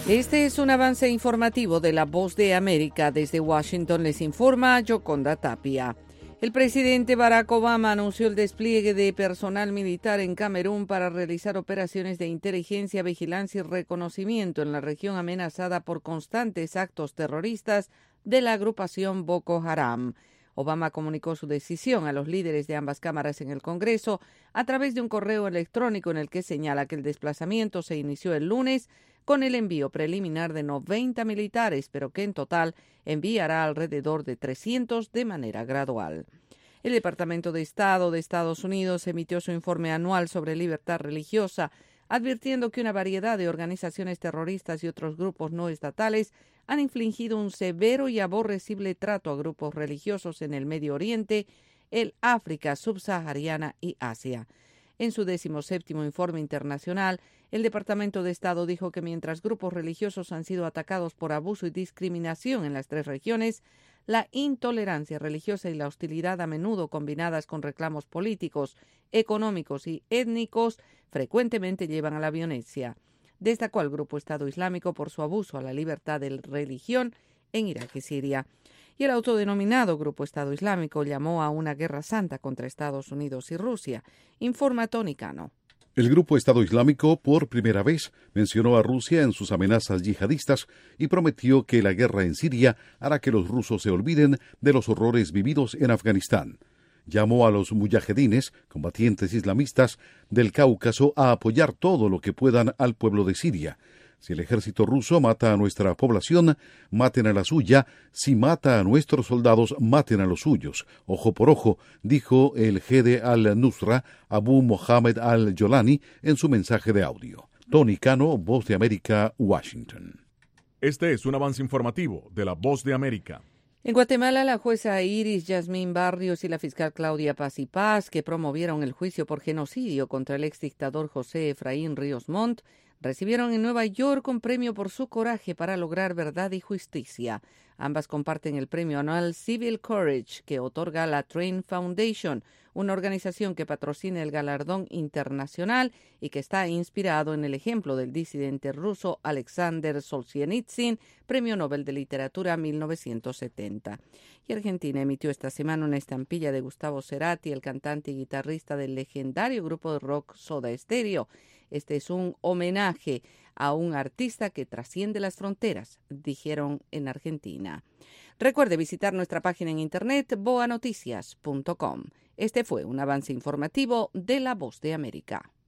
Este es un avance informativo de La Voz de América. Desde Washington les informa Yoconda Tapia. El presidente Barack Obama anunció el despliegue de personal militar en Camerún para realizar operaciones de inteligencia, vigilancia y reconocimiento en la región amenazada por constantes actos terroristas de la agrupación Boko Haram. Obama comunicó su decisión a los líderes de ambas cámaras en el Congreso a través de un correo electrónico en el que señala que el desplazamiento se inició el lunes con el envío preliminar de 90 militares, pero que en total enviará alrededor de 300 de manera gradual. El Departamento de Estado de Estados Unidos emitió su informe anual sobre libertad religiosa, advirtiendo que una variedad de organizaciones terroristas y otros grupos no estatales han infligido un severo y aborrecible trato a grupos religiosos en el Medio Oriente, el África subsahariana y Asia. En su 17º informe internacional, el Departamento de Estado dijo que mientras grupos religiosos han sido atacados por abuso y discriminación en las tres regiones, la intolerancia religiosa y la hostilidad, a menudo combinadas con reclamos políticos, económicos y étnicos, frecuentemente llevan a la violencia. Destacó al Grupo Estado Islámico por su abuso a la libertad de religión en Irak y Siria. Y el autodenominado Grupo Estado Islámico llamó a una guerra santa contra Estados Unidos y Rusia, informa Tony Cano. El Grupo Estado Islámico por primera vez mencionó a Rusia en sus amenazas yihadistas y prometió que la guerra en Siria hará que los rusos se olviden de los horrores vividos en Afganistán. Llamó a los mujahedines, combatientes islamistas del Cáucaso, a apoyar todo lo que puedan al pueblo de Siria. Si el ejército ruso mata a nuestra población, maten a la suya. Si mata a nuestros soldados, maten a los suyos. Ojo por ojo, dijo el jefe al-Nusra, Abu Mohammed al-Jolani, en su mensaje de audio. Tony Cano, Voz de América, Washington. Este es un avance informativo de La Voz de América. En Guatemala, la jueza Iris Yasmín Barrios y la fiscal Claudia Paz y Paz, que promovieron el juicio por genocidio contra el exdictador José Efraín Ríos Montt, recibieron en Nueva York un premio por su coraje para lograr verdad y justicia. Ambas comparten el premio anual Civil Courage que otorga la Train Foundation, una organización que patrocina el galardón internacional y que está inspirado en el ejemplo del disidente ruso Alexander Solzhenitsyn, Premio Nobel de Literatura 1970. Y Argentina emitió esta semana una estampilla de Gustavo Cerati, el cantante y guitarrista del legendario grupo de rock Soda Stereo. Este es un homenaje a un artista que trasciende las fronteras, dijeron en Argentina. Recuerde visitar nuestra página en internet boanoticias.com. Este fue un avance informativo de La Voz de América.